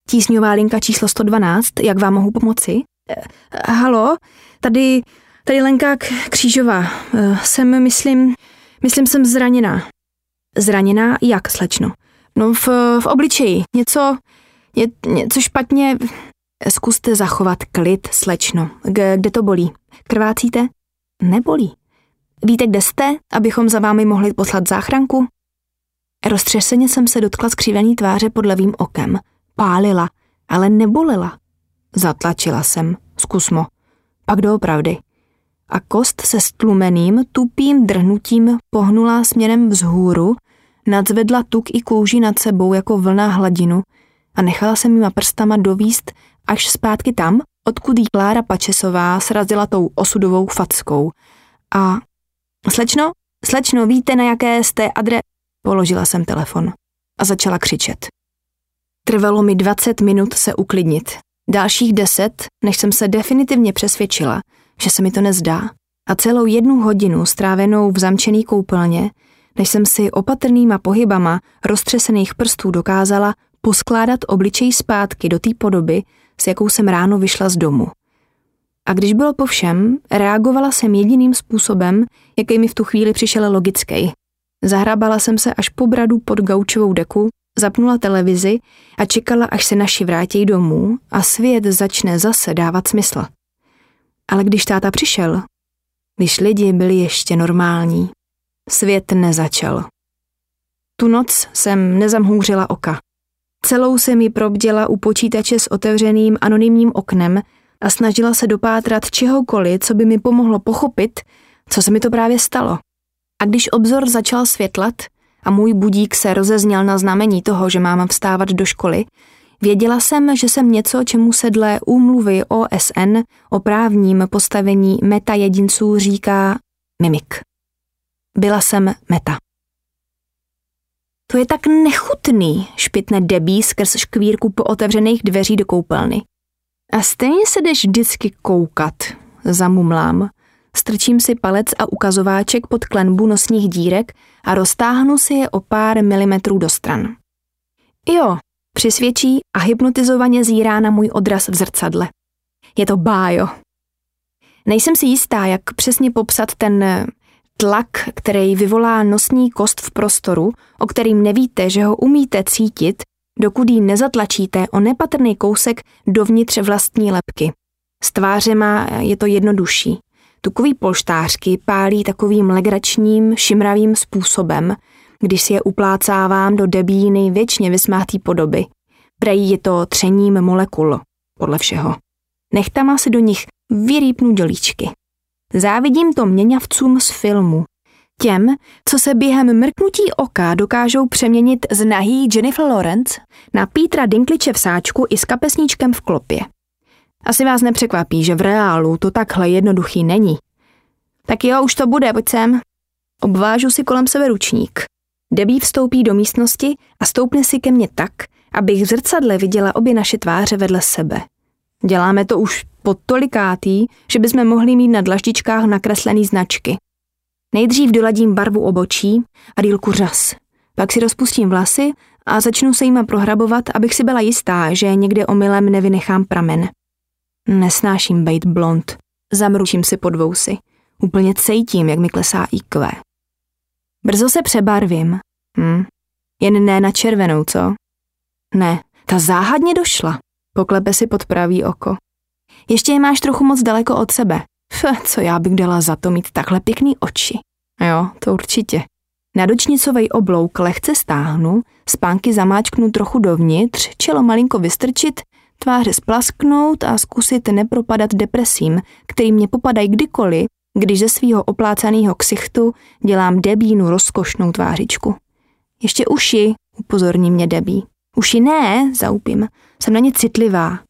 Tísňová linka číslo 112, jak vám mohu pomoci? Halo, tady Lenka Křížová. Myslím, jsem zraněná. Zraněná jak, slečno? No v obličeji. Něco špatně. Zkuste zachovat klid, slečno. Kde to bolí? Krvácíte? Nebolí. Víte, kde jste, abychom za vámi mohli poslat záchranku? Roztřeseně jsem se dotkla skřívený tváře pod levým okem. Pálila, ale nebolela. Zatlačila jsem. Zkusmo. Pak doopravdy. A kost se stlumeným, tupým drhnutím pohnula směrem vzhůru, nadzvedla tuk i kůži nad sebou jako vlna hladinu a nechala se mýma prstama dovíst až zpátky tam, odkud jí Klára Pačesová srazila tou osudovou fackou. A slečno, víte, na jaké jste Položila jsem telefon a začala křičet. Trvalo mi 20 minut se uklidnit. Dalších 10, než jsem se definitivně přesvědčila, že se mi to nezdá. A celou 1 hodinu strávenou v zamčený koupelně, než jsem si opatrnýma pohybama roztřesených prstů dokázala poskládat obličej zpátky do té podoby, s jakou jsem ráno vyšla z domu. A když bylo po všem, reagovala jsem jediným způsobem, jaký mi v tu chvíli přišel logický. Zahrabala jsem se až po bradu pod gaučovou deku, zapnula televizi a čekala, až se naši vrátí domů a svět začne zase dávat smysl. Ale když táta přišel, když lidi byli ještě normální, svět nezačal. Tu noc jsem nezamhouřila oka. Celou jsem ji probděla u počítače s otevřeným anonymním oknem a snažila se dopátrat čehokoliv, co by mi pomohlo pochopit, co se mi to právě stalo. A když obzor začal světlat a můj budík se rozezněl na znamení toho, že mám vstávat do školy, věděla jsem, že jsem něco, čemu se dle úmluvy OSN o právním postavení metajedinců říká mimik. Byla jsem meta. To je tak nechutný, špitne Debbie skrz škvírku po otevřených dveří do koupelny. A stejně se jdeš vždycky koukat, zamumlám. Strčím si palec a ukazováček pod klenbu nosních dírek a roztáhnu si je o pár milimetrů do stran. Jo, přisvědčí a hypnotizovaně zírá na můj odraz v zrcadle. Je to bájo. Nejsem si jistá, jak přesně popsat ten tlak, který vyvolá nosní kost v prostoru, o kterým nevíte, že ho umíte cítit, dokud ji nezatlačíte o nepatrný kousek dovnitř vlastní lebky. S tvářema je to jednodušší. Tukový polštářky pálí takovým legračním, šimravým způsobem, když si je uplácávám do Debbie nejvěčně vysmátý podoby. Prej je to třením molekul, podle všeho. Nechtama si do nich vyrýpnu dělíčky. Závidím to měňavcům z filmu. Těm, co se během mrknutí oka dokážou přeměnit z nahý Jennifer Lawrence na Petra Dinklage'e v sáčku i s kapesníčkem v klopě. Asi vás nepřekvapí, že v reálu to takhle jednoduchý není. Tak jo, už to bude, pojď sem. Obvážu si kolem sebe ručník. Debbie vstoupí do místnosti a stoupne si ke mně tak, abych v zrcadle viděla obě naše tváře vedle sebe. Děláme to už po tolikátý, že bychom mohli mít na dlaždičkách nakreslený značky. Nejdřív doladím barvu obočí a délku řas. Pak si rozpustím vlasy a začnu se jima prohrabovat, abych si byla jistá, že někde omylem nevynechám pramen. Nesnáším bejt blond. Zamručím si pod vousy. Úplně cítím, jak mi klesá IQ. Brzo se přebarvím. Jen ne na červenou, co? Ne, ta záhadně došla. Poklepe si pod pravý oko. Ještě je máš trochu moc daleko od sebe. Co já bych dala za to mít takhle pěkný oči. Jo, to určitě. Na dočnicovej oblouk lehce stáhnu, spánky zamáčknu trochu dovnitř, čelo malinko vystrčit, tváře splasknout a zkusit nepropadat depresím, který mě popadají kdykoliv, když ze svýho oplácanýho ksichtu dělám Debínu rozkošnou tvářičku. Ještě uši, upozorní mě Debbie. Uši ne, zaupím, jsem na ně citlivá.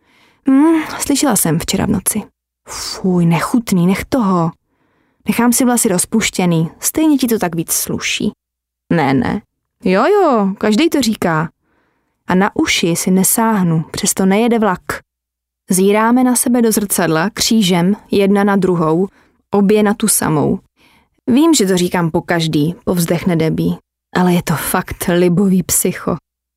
Slyšela jsem včera v noci. Fuj, nechutný, nech toho. Nechám si vlasy rozpuštěný, stejně ti to tak víc sluší. Ne. Jo, každej to říká. A na uši si nesáhnu, přesto nejede vlak. Zíráme na sebe do zrcadla křížem, jedna na druhou, obě na tu samou. Vím, že to říkám pokaždý, povzdechne Debbie, ale je to fakt libový psycho.